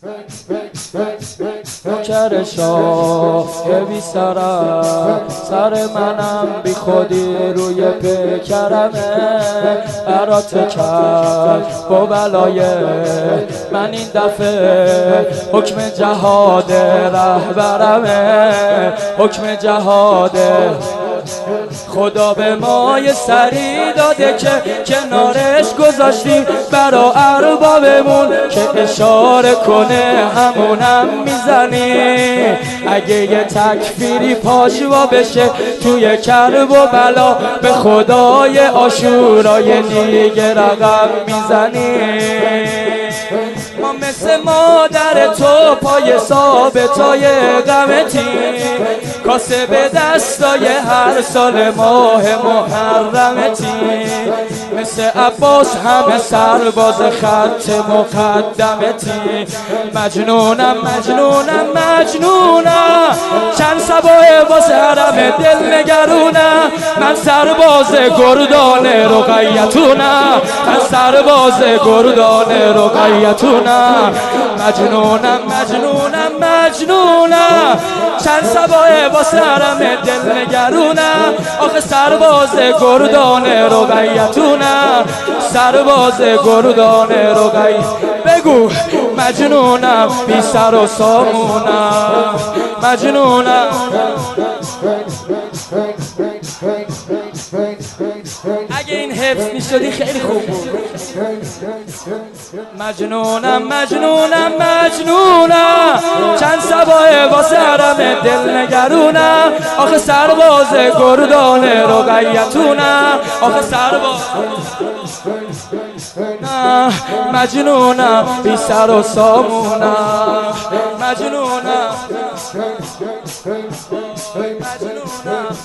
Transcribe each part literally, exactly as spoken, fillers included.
نوکر شاه بی سرم، سر منم بی خودی روی پیکرمه. برات کرد با بلای من این دفعه، حکم جهاد رهبرمه، حکم جهاد. خدا به ما یه سری داده که کنارش گذاشتیم برا اربابمون، که اشاره کنه همونم میزنی. اگه یه تکفیری پاشوا بشه توی کرب و بلا، به خدای آشورای دیگه رقم میزنی. ما مثل مادر تو پای ثابتای غمتی، کاسه به دستای هر سال ماه محرمتی. مثل عباس همه سرباز خط مقدمتی. مجنونم مجنونم مجنونم، چند سبای واسه حرم دل نگرونم. من سرباز گردان رقیتونم، من سرباز گردان رقیتونم. مجنونم مجنونم مجنونم، چند سبای واسه حرم دل نگرونم. آخه سرباز گردان رقیتونم، سرباز گردان رقیت. بگو مجنونم بی سر و سامونم، مجنونم. اگه این حفظ میشدی خیلی خوب بود. مجنونم مجنونم مجنونم، چند سبای واسه حرم دل نگرونم. آخه سرباز گردان رقیتونم، آخه سرباز. مجنونم بی سر و سامونم، مجنونم مجنونم.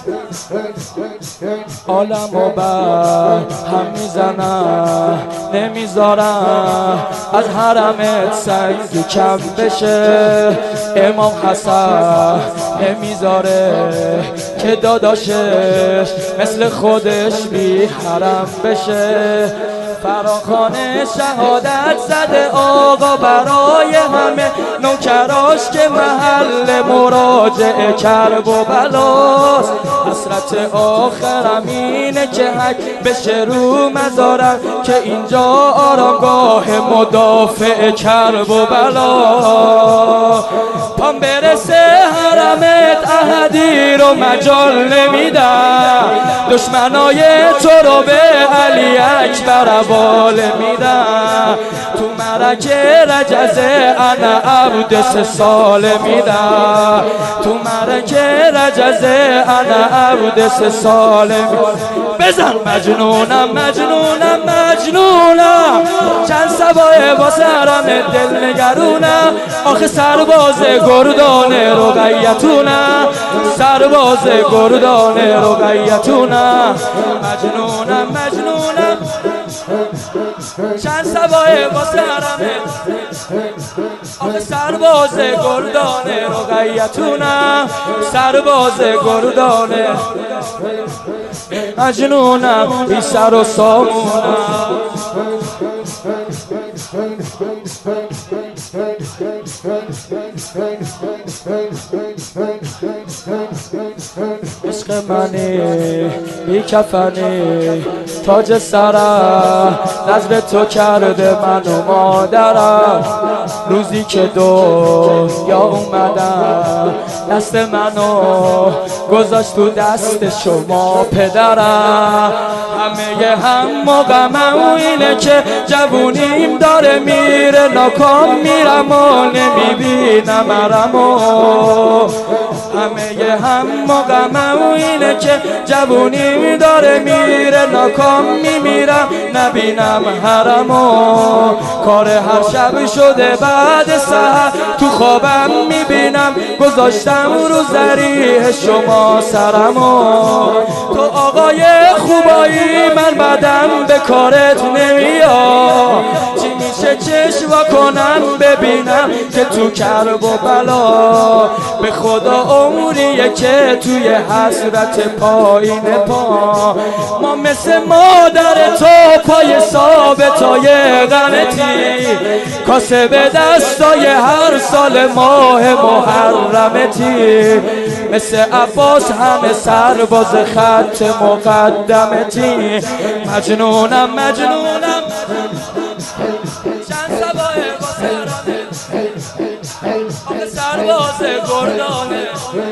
عالم و بر هم میزنم، نمیذارم از حرمت سنگی کم بشه. امام حسن نمیذاره که داداشش مثل خودش بی حرم بشه. فراخانه شهادت زده آقا برای همه نوکراش، که محل مراجعه کرب و بلاست. حسرت آخرم اینه که حک بشه رو مزارم، که اینجا آرامگاه مدافع کرب و بلا. پام برسه حرمت احدی رو مجال نمیدم، دشمنای تو رو به علی اکبر حواله میدم. تو مرکه رجزه انا عبد سه ساله میدم، تو مرکه رجزه انا عبد سه ساله میدم. بزن مجنونم مجنونم مجنونم، چند سبای واسه حرم دل نگرونم. آخه سرباز گردان رقیتونم، سرباز گردان رقیتونم. مجنونم مجنونم، چند سبای واسه حرم. آخه سرباز گردان رقیتونم، سرباز گردان. مجنونم بی سر و سامونم. عشق منی بی کفنی، تاج سرم نظر تو کرده من و مادرم. روزی که دنیا اومدم دست منو گذاشت تو دست شما پدرم. همه هم و غمم اینه که جوونیم داره میره، ناکام میرم و نمیبینم مرمو. همه هم و غمم اینه که جوونیم داره میره، ناکام میمیرم نبینم حرمو. کار هر شب شده بعد سحر تو خوابم میبینم، گذاشتم رو ذریح شما سرمو. تو آقای خوبایی من بعدم به کارت نمیاد، چی میشه چشم کنم ببینم که تو کرب و بلا به خدا عمریه که توی حسرت پایین پا ما مثل مادر تو پای ثابتای غلطی کاسه به دستای هر سال ماه محرمتی مثل عباس همه سرباز خط مقدمتی مجنونم مجنونم چند سبای باسرانه آقا سرباز گردانه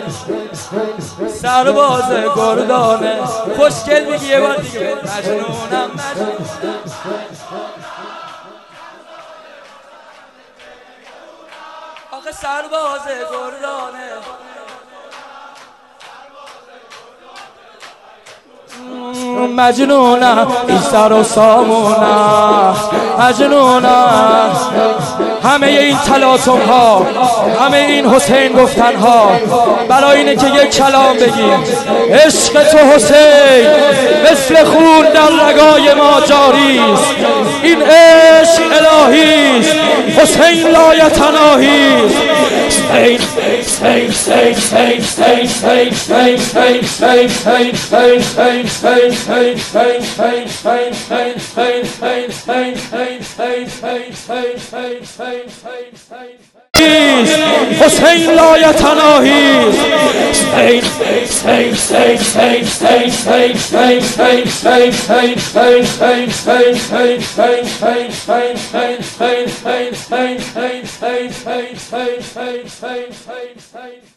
سرباز گردانه خوشگل میگی یه بار دیگه مجنونم مجنونم آقا سرباز گردانه مجنونم این سر و سامونم مجنونم همه این تلاطم ها همه این حسین گفتن ها برای اینه که یک کلام بگیم عشق تو حسین مثل خون در رگای ما جاری است این عشق الهی است حسین لایتناهی است حسین لایتناهی است